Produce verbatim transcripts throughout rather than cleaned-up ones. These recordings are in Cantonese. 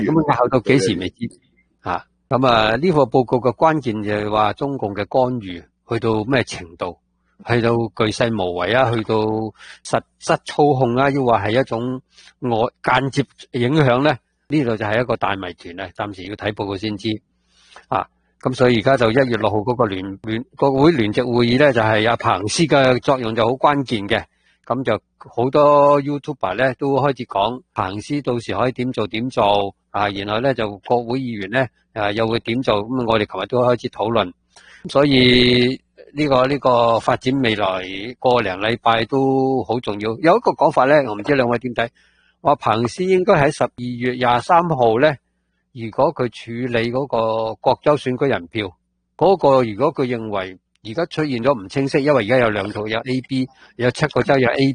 咁拗到幾時未知啊？咁啊呢個報告嘅關鍵就係話中共嘅干預去到咩程度？去到巨細無遺啊，去到實質操控啊，抑或係一種我間接影響咧？呢度就係一個大謎團啊！暫時要睇報告先知啊。咁所以而家就一月六號嗰個聯聯國會聯席會議咧，就係阿彭斯嘅作用就好關鍵嘅。咁就好多 YouTuber 咧都開始講彭斯到時可以點做點做啊，然後咧就國會議員咧誒又會點做。咁我哋琴日都開始討論，所以呢個呢個發展未來個零禮拜都好重要。有一個講法咧，我唔知兩位點睇？話彭斯應該喺十二月廿三號咧，如果佢處理嗰個各州選舉人票，嗰個如果佢認為而家出現咗唔清晰，因為而家有兩套有 A B， 有七個州有 A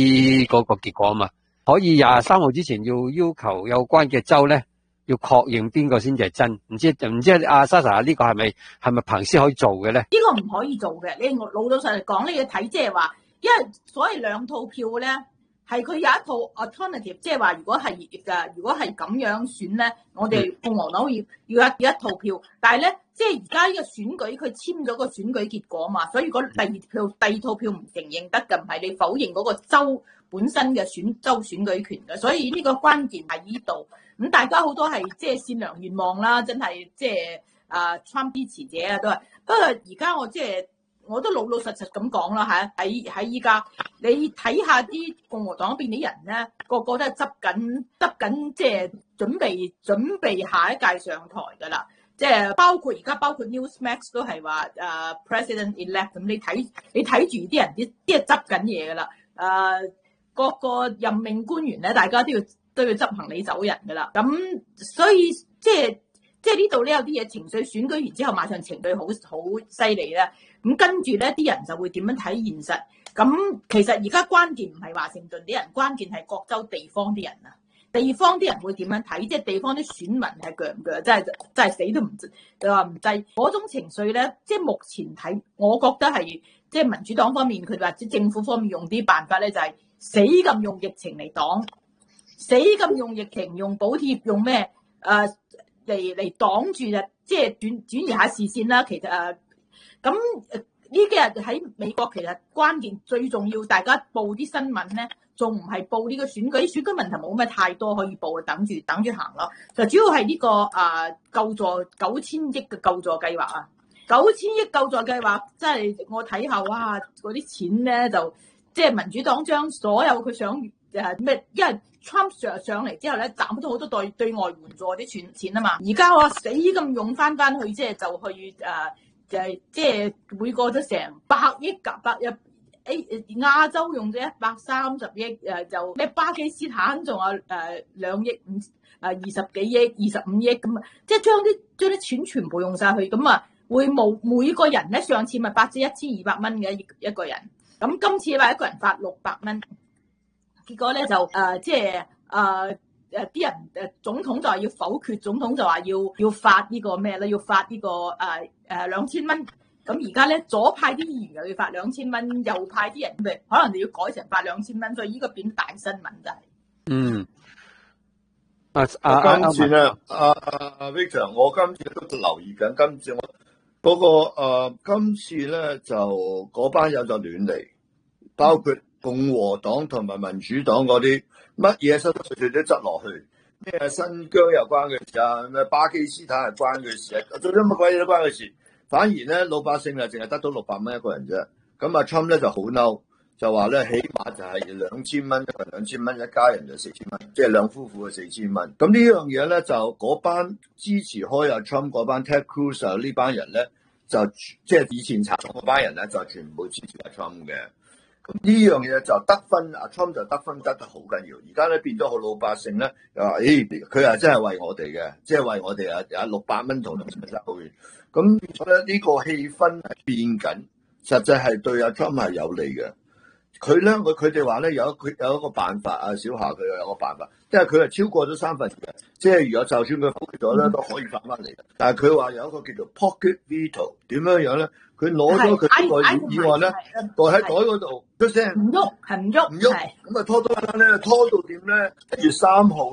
B 嗰個結果啊嘛，可以廿三號之前要要求有關嘅州咧，要確認邊個先至係真。唔知唔知阿 Sasha 呢個係咪係咪彭斯可以做嘅咧？ 呢個唔可以做嘅。你老老實嚟講，你要睇即係話，因為所謂兩套票咧，係佢有一套 alternative， 即係話如果係誒，如果係咁樣選咧，我哋共和黨要要一要一套票，但係咧，即係而家呢個選舉佢簽咗個選舉結果嘛，所以嗰第二票第二套票唔承認得嘅，唔係你否認嗰個州本身嘅選州選舉權嘅，所以呢個關鍵喺呢度。咁大家好多係即係善良願望啦，真係即係啊 Trump 支持者啊都係。不過而家我即係我都老老實實咁講啦嚇，喺喺依家你睇下啲共和黨邊啲人咧，個個都係執緊執緊，即係準備準備下一屆上台㗎啦。即係包括而家包括 Newsmax 都係話誒 President elect， 咁你睇你睇住啲人啲啲係執緊嘢㗎啦。誒各個任命官員咧，大家都要都要執行李走人㗎啦。咁所以即係即係呢度咧有啲嘢情緒選舉完之後，馬上情緒好好犀利咧。咁跟住咧啲人就會點樣睇現實？咁其實而家關鍵唔係華盛頓啲人，關鍵係各州地方啲人啊。地方啲人會點樣睇？即係地方啲選民係鋸唔鋸？真係真係死都唔你話唔制嗰種情緒咧。即係目前睇，我覺得係即係民主黨方面佢或者政府方面用啲辦法咧，就係死咁用疫情嚟擋，死咁用疫情用補貼用咩誒嚟嚟擋住啊！即係轉轉移下視線啦。其實誒咁誒呢幾日喺美國其實關鍵最重要，大家報啲新聞咧。仲唔係報呢個選舉？選舉問題冇咩太多可以報，等住等住行咯。就主要係呢、這個啊救助九千億嘅救助計劃啊，九千億救助計劃，即係我睇下哇，嗰啲錢咧就即係民主黨將所有佢想誒咩，因為 Trump 上上嚟之後咧，斬咗好多對對外援助啲錢錢啊嘛，而家我死咁用翻翻去，即係就去誒、啊、就係即係每個都成百億夾百一。誒亞洲用咗一百三十億，誒就咩巴基斯坦仲有誒兩億五誒二十幾億、二十五億咁啊，即係將啲將啲錢全部用晒去，咁啊會冇每個人咧，上次咪發咗一千二百蚊嘅一個人，咁今次話一個人發六百蚊，結果咧就誒即係誒誒啲人誒總統就話要否決，總統就話要要發呢個咩咧，要發呢個誒誒兩千蚊。咁而家咧，左派啲議員又要發兩千蚊，右派啲人咪可能就要改成發兩千蚊，所以呢個變大新聞就係。嗯。 啊啊！今次咧，阿阿 Victor，我今次都留意緊，今次我嗰、那個誒、呃，今次咧就嗰班友就亂嚟，包括共和黨同埋民主黨嗰啲乜嘢濕濕碎碎都執落去，咩新疆有關嘅事啊，咩巴基斯坦係關嘅事啊，做咗乜鬼嘢都關嘅事。反而咧，老百姓啊，淨係得到六百蚊一個人啫。咁阿 Trump 咧就好嬲，就話咧，起碼就係兩千蚊，一個人兩千蚊，一家人就四千蚊，即係兩夫婦嘅四千蚊。咁呢樣嘢咧，就嗰班支持開阿 Trump 嗰班 Ted Cruz 啊呢班人咧，就即係以前查嗰班人咧，就全部支持阿 Trump 嘅。咁呢樣嘢就得分，阿 Trump 就得分得得好緊要。而家咧變咗好老百姓咧，又話，誒，佢係真係為我哋嘅，即係為我哋啊啊六百蚊同六千蚊爭好遠。咁所以咧呢個氣氛係變緊，實際係對阿 Trump 係有利嘅。佢咧，佢佢哋話咧有佢有一個辦法啊，小夏佢有個辦法，因為佢係超過咗三分嘅，即係如果就算佢否決咗咧，都可以翻翻嚟嘅。但係佢話有一個叫做 pocket veto， 點樣樣咧？佢攞咗佢呢個議案咧，袋喺袋嗰度，出聲唔喐，係唔喐，唔喐，咁啊拖拖咧，拖到點咧？一月三號咧，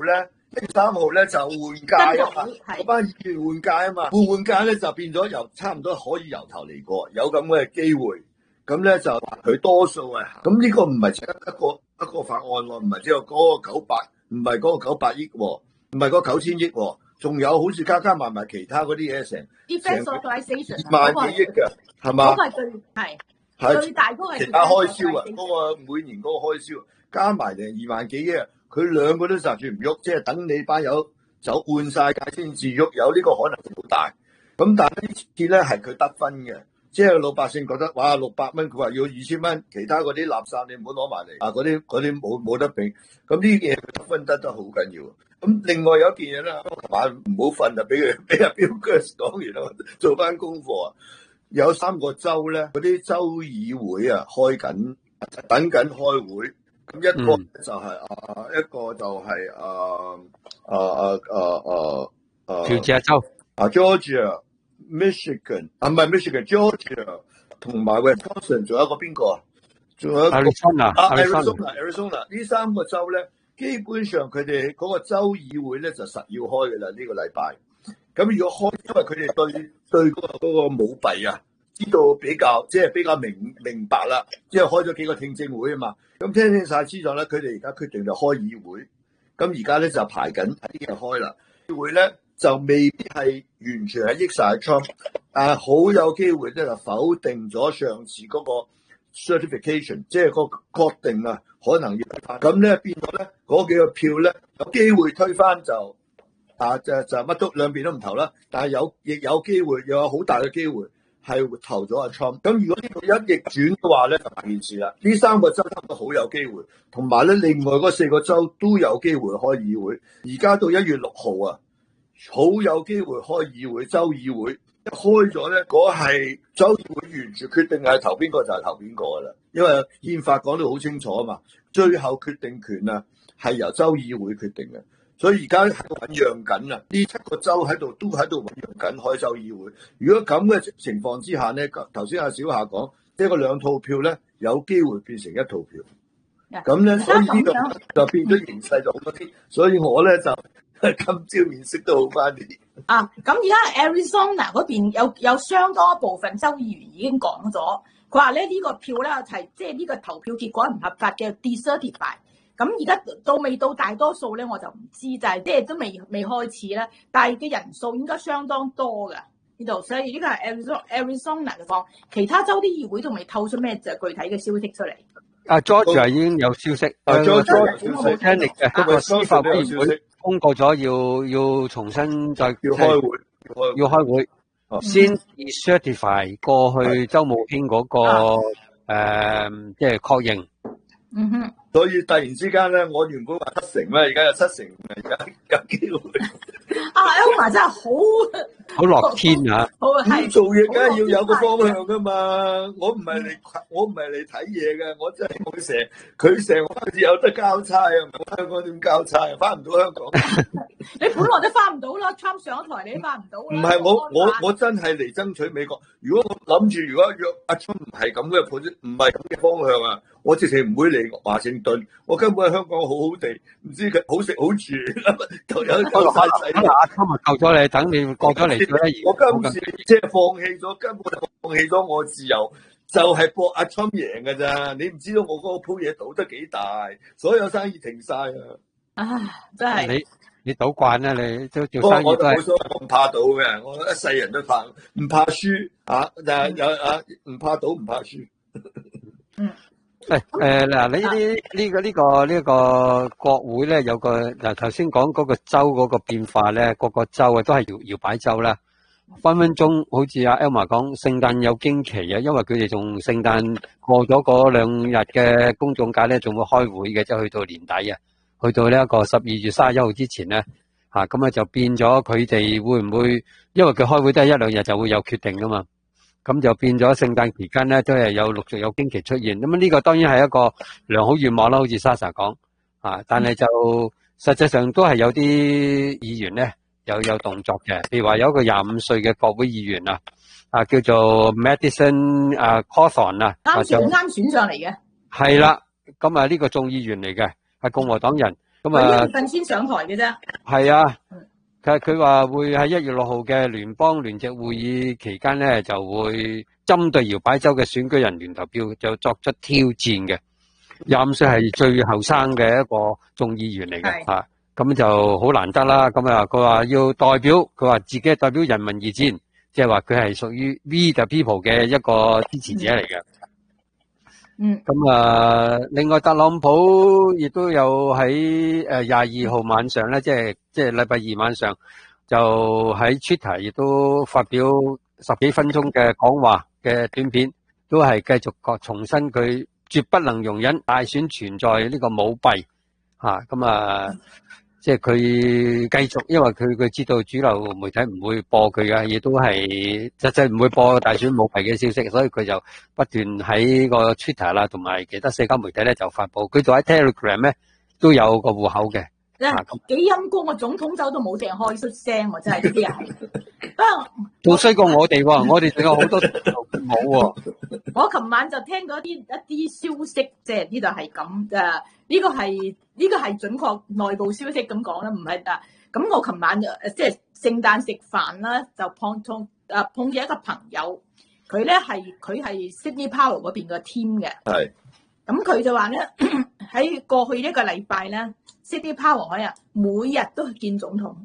一月三號咧就換屆啊嘛，嗰班議員換屆啊嘛，換換屆咧就變咗由差唔多可以由頭嚟過，有咁嘅機會。咁咧就佢多數啊，咁呢個唔係只一個一個法案喎，唔係只有嗰個九百，唔係嗰個九百億喎，唔係嗰九千億喎，仲有好似加加埋埋其他嗰啲嘢成成萬幾億嘅，係嘛？ 嗰個係最係係最大嗰個係其他開銷啊，嗰個每年嗰個開銷加埋定二萬幾億啊，佢兩個都閘住唔喐，即係等你班友走換晒界先至喐，有呢個可能性好大。咁但係呢次咧係佢得分嘅。即係老百姓覺得哇六百蚊，佢話要二千蚊，其他嗰啲垃圾你唔好攞埋嚟啊！嗰啲嗰啲冇冇得比，咁呢啲嘢分得得好緊要。咁另外有一件嘢啦，我琴晚唔好瞓啊，俾佢俾阿 Bill Gates 講完啦，做翻功課啊。有三個州咧，嗰啲州議會啊開緊，等緊開會。咁一個就係、是嗯、啊，一個就係啊啊啊啊啊啊， 喬治亞州啊 Georgia。Michigan 啊，唔係 Michigan，Georgia 同埋 Wisconsin， 仲有一個邊個啊？仲有一個 Arizona，Arizona，Arizona 呢三個州咧，基本上佢哋嗰個州議會咧就實要開嘅啦，呢、這個禮拜。咁如果開，因為佢哋對對嗰、那個嗰、那個舞弊啊，知道比較即係、就是、比較明明白啦，即係開咗幾個聽證會啊嘛。咁聽聽晒知道咧，佢哋而家決定就開議會。咁而家咧就排緊啲人開啦，議會咧。就未必係完全係益晒 Trump，但係好有機會咧就否定咗上次嗰個 certification， 即係個確定啊，可能要推翻。咁咧變咗咧嗰幾個票咧有機會推翻就啊就就乜都兩邊都唔投啦。但係有亦有機會，又有好大嘅機會係會投咗阿 Trump。咁如果呢度一逆轉嘅話咧，就大件事啦。呢三個州都好有機會，同埋咧另外嗰四個州都有機會開議會。而家到一月六號啊。好有機會開議會，州議會一開咗咧，嗰係州議會完全決定係投邊個就係投邊個噶啦，因為憲法講得好清楚啊嘛，最後決定權啊係由州議會決定嘅，所以而家喺度醞釀緊啊，呢七個州喺度都喺度醞釀緊開州議會。如果咁嘅情況之下咧，頭先阿小夏講，即係個兩套票咧，有機會變成一套票，咁咧所以呢個就變咗形勢就好多啲，所以我咧就。今朝面色都好翻啲啊！咁而家 Arizona 嗰邊有有相當一部分州議員已經講咗，佢話咧呢個票咧係即係呢個投票結果唔合法嘅 decertify。咁而家到未到大多數咧，我就唔知，就係即係都未未開始啦。但係嘅人數應該相當多㗎呢度，所以呢個係 Arizona Arizona 嘅方，其他州啲議會仲未透出咩就具體嘅消息出嚟。 啊 Georgia 已經有消息， 啊 Georgia 有消息，聽力嘅嗰個司法委員會通過咗，要要重新再要開會， 要開會， 啊、 先 certify 過去周慕卿嗰個誒，即係確認。 嗯哼。 所以突然之間咧，我原本話七成咧，而家有七成，而家有機會。 啊 Elma 真係好好樂天啊！ 好啊，係做嘢梗係要有個方向噶嘛。我唔係嚟，我唔係嚟睇嘢嘅，我真係冇成，佢成個好似有得交差啊！香港點交差啊？翻唔到香港。 你本來都翻唔到啦 ，Trump 上咗台你都翻唔到。 唔係我我我真係嚟爭取美國。如果我諗住，如果約阿 Trump 唔係咁嘅盤，唔係咁嘅方向啊，我直情唔會嚟華盛頓。我根本喺香港好好地，唔知佢好食好住，又有夠晒仔。 阿 Trump 救咗你，等你過咗嚟咧。 我今次即係放棄咗，根本就放棄咗我自由，就係、是、博阿 Trump 贏㗎咋。你唔知道我嗰個鋪嘢賭得幾大，所有生意停晒啊！ 唉，真係你你賭慣啦，你都做生意都係。 我唔怕賭嘅，我一世人都怕，唔怕輸啊！但係有啊，唔怕賭，唔怕輸。 嗯。 誒誒嗱，你呢呢個呢個呢個國會咧有個嗱頭先講嗰個州嗰個變化咧，個個州啊都係搖搖擺州啦，分分鐘好似阿 Elma 講，聖誕有驚奇啊，因為佢哋仲聖誕過咗嗰兩日嘅公眾假咧，仲會開會嘅，即係去到年底啊，去到呢一個十二月三十一號之前咧，吓咁啊就變咗佢哋會唔會，因為佢開會都係一兩日就會有決定噶嘛。咁就變咗聖誕期間咧，都係有陸續有驚奇出現。咁呢個當然係一個良好願望啦，好似 Sasha 講啊，但係就實際上都係有啲議員咧有有動作嘅。譬如話有一個廿五歲嘅國會議員啊，啊叫做 Madison 啊 Cawthorn 啊， 啱選啱選上嚟嘅。 係啦，咁啊呢個眾議員嚟嘅，係共和黨人。 咁啊， 一月份先上台嘅啫。 係啊，佢佢話會喺一月六號嘅聯邦聯席會議期間咧，就會針對搖擺州嘅選舉人聯投票就作出挑戰嘅。廿五歲係最後生嘅一個眾議員嚟嘅嚇，咁就好難得啦。咁啊，佢話要代表，佢話自己係代表人民而戰，即係話佢係屬於 We the People 嘅一個支持者嚟嘅。 嗯。 咁啊，另外特朗普亦都有喺誒廿二號晚上咧，即係即係禮拜二晚上，就喺 Twitter 亦都發表十幾分鐘嘅講話嘅短片，都係繼續確重申佢絕不能容忍大選存在呢個舞弊嚇，咁啊，即係佢繼續，因為佢佢知道主流媒體唔會播佢嘅，亦都係實際唔會播大選舞弊嘅消息，所以佢就不斷喺個 Twitter 啦，同埋其他社交媒體咧就發布。佢就喺 Telegram 咧都有個戶口嘅。 幾陰公，個總統州都冇淨開出聲喎，真係呢啲人。不過仲衰過我哋喎，我哋仲有好多冇喎。 我琴晚就聽到一啲一啲消息，即係呢度係咁誒，呢個係呢個係準確內部消息咁講啦，唔係啊。咁我琴晚就即係聖誕食飯啦，就碰碰誒碰見一個朋友，佢咧係佢係 Sidney Powell 嗰邊個 team 嘅。係。咁佢就話咧喺過去一個禮拜咧。Sidney Powell 可以啊，每日都去見總統。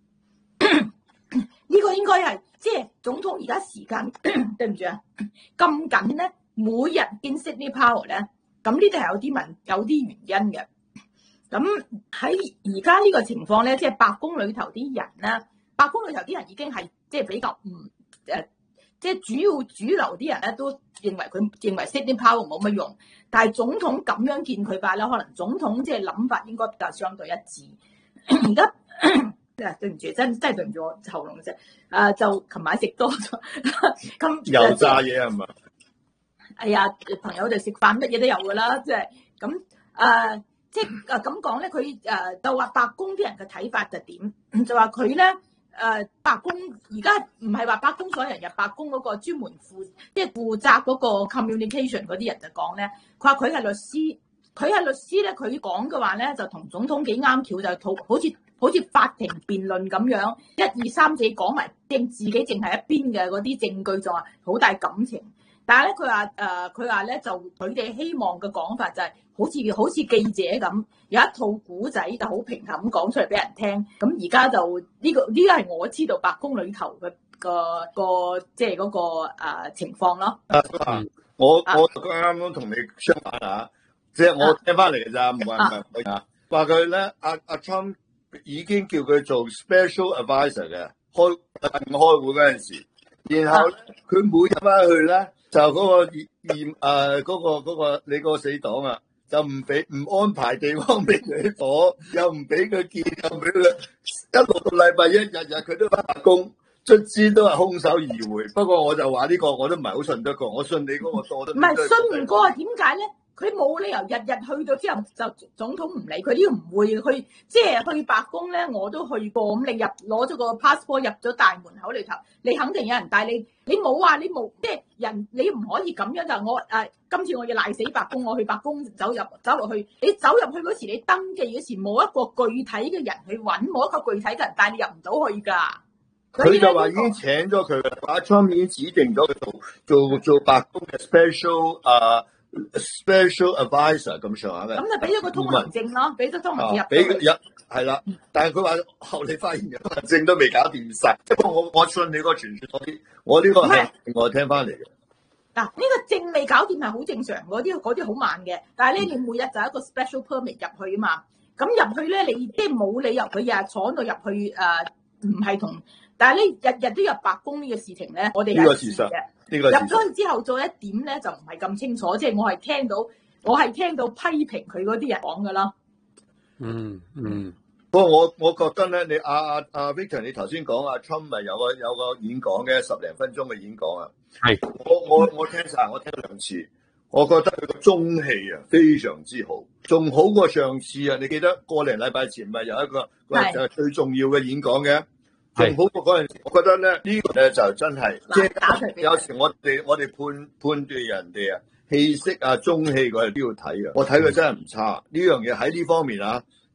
呢個應該係即係總統而家時間對唔住啊，咁緊咧，每日見 Sidney Powell 咧，咁呢啲係有啲問有啲原因嘅。咁喺而家呢個情況咧，即係白宮裏頭啲人咧，白宮裏頭啲人已經係即係比較唔誒，即係主要主流啲人咧都認為佢認為 Sidney Powell 冇乜用。但係總統咁樣見佢法咧，可能總統即係諗法應該比較相對一致。而家誒對唔住，真真係對唔住我喉嚨啫。誒就琴晚食多咗，咁油炸嘢係嘛？ 哎呀，朋友哋食飯乜嘢都有㗎啦，即係咁誒，即係誒咁講咧，佢誒就話白宮啲人嘅睇法就點？就話佢咧。誒、呃、白宮而家唔係話白宮所有人入白宮嗰個專門負即係負責嗰個 communication 嗰啲人就講咧，佢話佢係律師，佢係律師咧，佢講嘅話咧就同總統幾啱橋，就好似好似法庭辯論咁樣，一二三四講埋正自己淨係一邊嘅嗰啲證據就話好大感情。但係咧，佢話誒，佢話咧就佢哋希望嘅講法就係好似好似記者咁，有一套古仔就好平衡咁講出嚟俾人聽。咁而家就呢、這個呢個係我知道白宮裏頭嘅個個即係嗰個誒、呃、情況咯。 啊，我我啱啱同你相反啊，即係我聽翻嚟嘅咋，唔係唔係唔係啊。話佢咧，阿阿 Trump 已經叫佢做 special advisor 嘅，開開會嗰陣時，然後佢每日翻去咧。就嗰個驗驗誒嗰個嗰個你個死黨啊，就唔俾唔安排地方俾佢躲，又唔俾佢見，又唔俾佢一路到禮拜一日日佢都翻白宮，卒之都係空手而回。不過我就話呢個我都唔係好信得過，我信你嗰個多得。唔係信唔過啊？點解咧？佢冇理由日日去到之後就總統唔理佢，呢個唔會去，即係去白宮咧，我都去過。咁你入攞咗個 passport 入咗大門口裏頭，你肯定有人帶你。你冇話你冇，即係人你唔可以咁樣就我誒、啊，今次我要賴死白宮，我去白宮走入走落去。你走入去嗰時，你登記嗰時冇一個具體嘅人去揾，冇一個具體嘅人帶你入唔到去㗎。 佢就話已經請咗佢啦，阿 Trump 已經指定咗佢做做做白宮嘅 special 啊、uh, special advisor 咁上下嘅。咁就俾咗個通行證咯，俾咗通行證入。 俾入係啦，但係佢話後你發現通行證都未搞掂晒。不過我我信你個傳説多啲，我呢個係我聽翻嚟嘅。 嗱，呢個證未搞掂係好正常，嗰啲嗰啲好慢嘅。但係咧，你每日就一個 special permit 入去啊嘛。咁入去咧，你即係冇理由佢日日坐到入去誒，唔係同。但係呢，日日都入白宮呢個事情咧，我哋呢個事實，呢個入咗去之後再一點咧就唔係咁清楚，即係我係聽到，我係聽到批評佢嗰啲人講噶啦。 嗯嗯。 不過我我覺得咧，你阿阿阿 Victor，你頭先講阿 Trump 咪有個有個演講嘅十零分鐘嘅演講啊。係。我我我聽晒，我聽兩次，我覺得佢個中氣啊非常之好，仲好過上次啊！你記得個零禮拜前咪有一個就係最重要嘅演講嘅。仲好過嗰陣時，我覺得咧呢個咧就真係，即係有時我哋我哋判判斷人哋啊氣息啊中氣嗰啲都要睇嘅。我睇佢真係唔差，呢樣嘢喺呢方面啊，即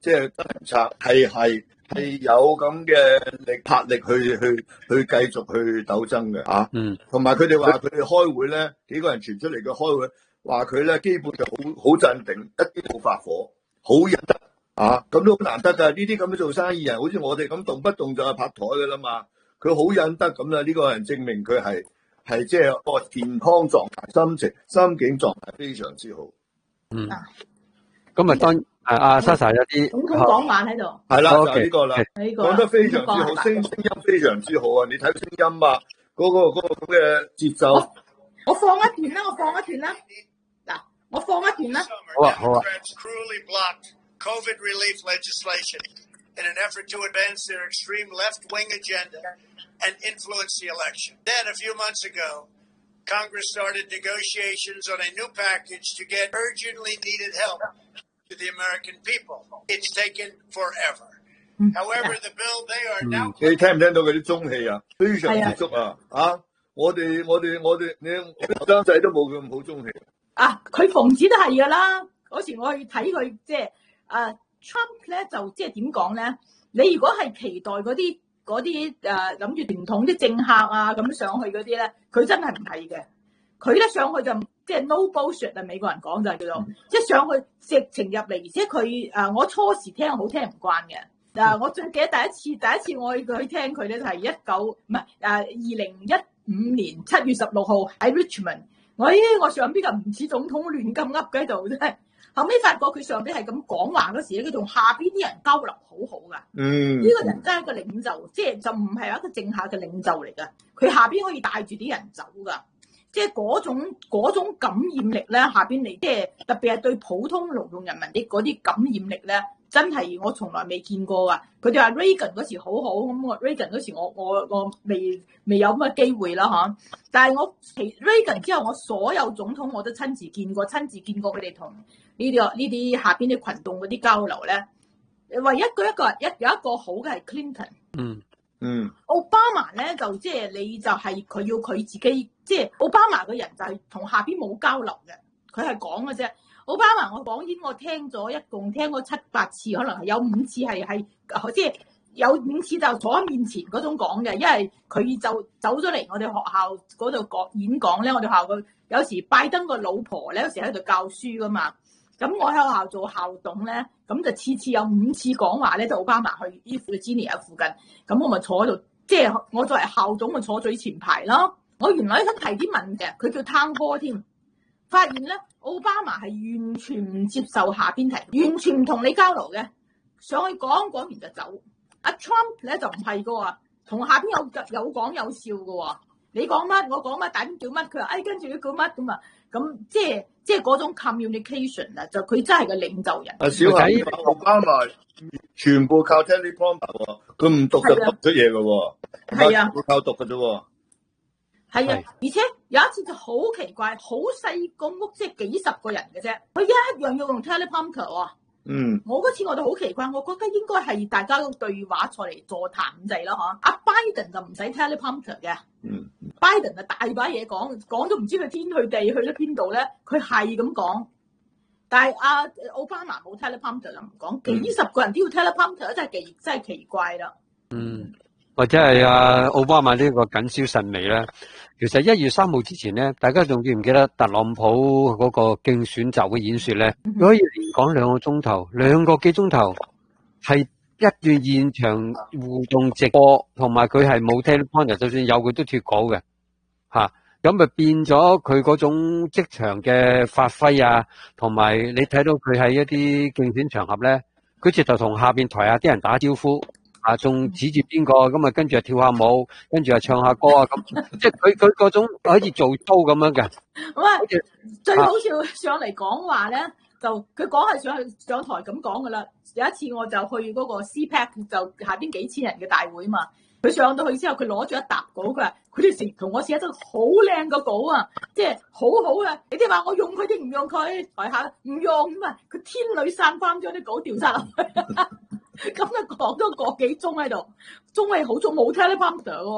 即係真係唔差，係係係有咁嘅力魄力去去去繼續去鬥爭嘅啊。嗯。同埋佢哋話佢哋開會咧，幾個人傳出嚟嘅開會，話佢咧基本就好好鎮定，一啲都冇發火，好忍得啊。咁都好難得㗎。呢啲咁嘅做生意人，好似我哋咁動不動就係拍台㗎啦嘛。佢好忍得咁啦，呢個人證明佢係係即係個健康狀態、心情、心境狀態非常之好。 嗯。咁啊，當啊阿 Sasha 有啲總統講話喺度， 係啦，就係呢個啦， 呢個講得非常之好，聲聲音非常之好啊！你睇聲音啊，嗰個嗰個咁嘅節奏。 我放一段啦，我放一段啦。嗱，我放一段啦。 好啊，好啊。 COVID relief legislation in an effort to advance their extreme left-wing agenda and influence the election. Then a few months ago, Congress started negotiations on a new package to get urgently needed help to the American people. It's taken forever. However, the bill they are now... 你聽唔聽到佢啲中氣啊？非常之足啊！啊，我哋我哋我哋你後生仔都冇咁好中氣。 啊，佢逢子都係噶啦。嗰時我去睇佢，即係啊 Trump 咧，就即係點講咧？你如果係期待嗰啲嗰啲誒諗住傳統啲政客啊咁上去嗰啲咧，佢真係唔係嘅。佢咧上去就即係 no bullshit 啊！美國人講就係叫做，即係上去直情入嚟，而且佢誒我初時聽好聽唔慣嘅。誒，我最記得第一次第一次我去去聽佢咧，就係一九唔係誒二零一五年七月十六號喺 Richmond。我咦我上邊就唔似總統亂咁噏嘅喺度啫。後尾發覺佢上邊係咁講話嗰時咧，佢同下邊啲人交流好好噶。嗯，呢個人真係一個領袖，即係就唔係一個政客嘅領袖嚟噶。佢下邊可以帶住啲人走噶，即係嗰種嗰種感染力咧，下邊嚟即係特別係對普通勞動人民啲嗰啲感染力咧，真係我從來未見過噶。佢哋話 Reagan 嗰時好好，咁我 Reagan 嗰時我我我未未有咁嘅機會啦嚇。但係我其 Reagan 之後，我所有總統我都親自見過，親自見過佢哋同呢啲呢啲下邊啲群眾嗰啲交流咧。唯一佢一個一有一個好嘅係 Clinton。嗯嗯。奧巴馬咧就即係你就係佢要佢自己，即係奧巴馬嘅人就係同下邊冇交流嘅，佢係講嘅啫。奧巴馬我講演我聽咗一共聽咗七八次，可能係有五次係係即係有五次就坐喺面前嗰種講嘅，因為佢就走咗嚟我哋學校嗰度講演講咧。我哋學校個有時拜登個老婆咧有時喺度教書噶嘛，咁我喺學校做校董咧，咁就次次有五次講話咧，就奧巴馬去依附 Virginia 附近，咁我咪坐喺度，即係我作為校董咪坐最前排咯。我原來想提啲問嘅，佢叫 town hall 添，發現咧奧巴馬係完全唔接受下邊提，完全唔同你交流嘅，上去講講完就走。阿 Trump 咧就唔係噶喎，同下邊有有講有笑噶喎。你講乜我講乜，大邊叫乜，佢話哎跟住佢叫乜咁啊，咁即係即係嗰種 communication 啊，就佢真係個領袖人。 阿小睇奧巴馬全部靠 teleprompter 喎，佢唔讀就讀出嘢噶喎，係啊，靠讀噶啫喎。 係啊，而且有一次就好奇怪，好細個屋，即係幾十個人嘅啫，佢一樣要用 teleprompter 喎。嗯，我嗰次我就好奇怪，我覺得應該係大家個對話坐嚟座談咁滯啦，嗬。阿 Biden 就唔使 teleprompter 嘅，嗯 ，Biden 啊大把嘢講，講都唔知佢天去地去咗邊度咧，佢係咁講。但係阿奧巴馬冇 teleprompter 就唔講，幾十個人都要 teleprompter，真係奇真係奇怪啦。嗯。 或者係啊，奧巴馬呢個謹小慎微咧。其實一月三號之前咧，大家仲記唔記得特朗普嗰個競選集嘅演說咧？佢可以連講兩個鐘頭，兩個幾鐘頭，係一段現場互動直播，同埋佢係冇 teleprompter，就算有佢都脫稿嘅，吓咁咪變咗佢嗰種即場嘅發揮啊，同埋你睇到佢喺一啲競選場合咧，佢直頭同下邊台下啲人打招呼。啊，仲指住邊個咁啊？跟住又跳下舞，跟住又唱下歌啊！咁即係佢佢嗰種好似做 show 咁樣嘅。 咁啊，最好笑上嚟講話咧，就佢講係上去上台咁講噶啦。有一次我就去嗰個 C PAC， 就下邊幾千人嘅大會嘛。佢上到去之後，佢攞咗一沓稿，佢話佢哋成同我寫得好靚個稿啊，即係好好啊！你哋話我用佢定唔用佢？台下唔用咁啊！佢天女散翻將啲稿掉晒落去。咁就講咗個幾鐘喺度，鐘係好鐘冇 teleprompter 喎，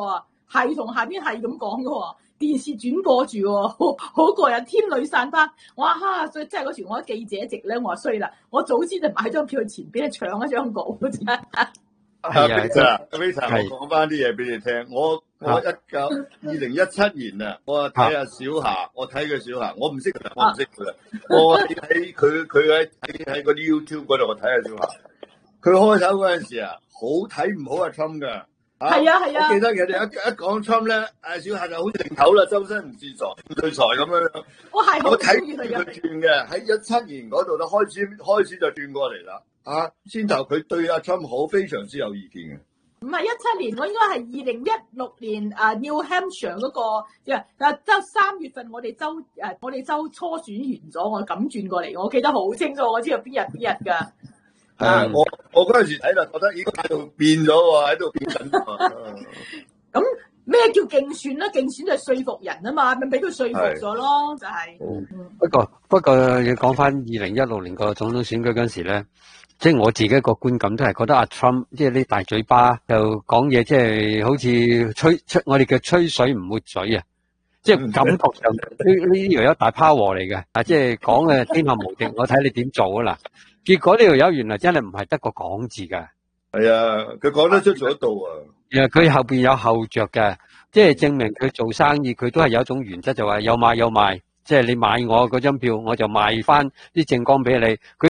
係同下邊係咁講嘅喎，電視轉播住喎，好好過癮，天女散花。我話哈，所以即係嗰時我記者席咧，我話衰啦，我早知就買張票去前邊搶一張稿嘅啫。 係啊，Vita，Vita，我講翻啲嘢俾你聽。我我一九二零一七年啊，我睇下小霞，我睇佢小霞，我唔識佢，我唔識佢。我喺佢佢喺喺喺嗰啲 YouTube 嗰度，我睇下小霞。佢開頭嗰陣時啊，好睇唔好阿 Trump 噶。 係啊係啊。 我記得人哋一一講 Trump 咧，誒小霞就好似定頭啦，周身唔自在，唔對財咁樣。 我係我睇住佢轉嘅，喺一七年嗰度咧開始開始就轉過嚟啦。啊！先頭佢對阿 Trump 好，非常之有意見嘅。 唔係一七年，我應該係二零一六年啊 New Hampshire 嗰個，即係啊，周三月份我哋州誒，我哋州初選完咗，我咁轉過嚟，我記得好清楚，我知道邊日邊日㗎。 誒，我我嗰陣時睇就覺得已經喺度變咗喎，喺度變緊喎。 咁咩叫競選咧？競選就係說服人啊嘛，咪俾佢說服咗咯，就係。嗯。 不過不過要講翻二零一六年個總統選舉嗰陣時咧。即係我自己個觀感都係覺得阿 Trump 即係呢大嘴巴又講嘢，即係好似吹吹我哋嘅吹水唔抹嘴啊！即係感覺上呢呢條友大 power 嚟嘅啊！即係講嘅天下無敵，我睇你點做啊嗱！結果呢條友原來真係唔係得個講字㗎。 係啊，佢講得出做得到啊！ 誒，佢後邊有後着嘅，即係證明佢做生意佢都係有一種原則，就話有買有賣，即係你買我嗰張票，我就賣翻啲政綱俾你。佢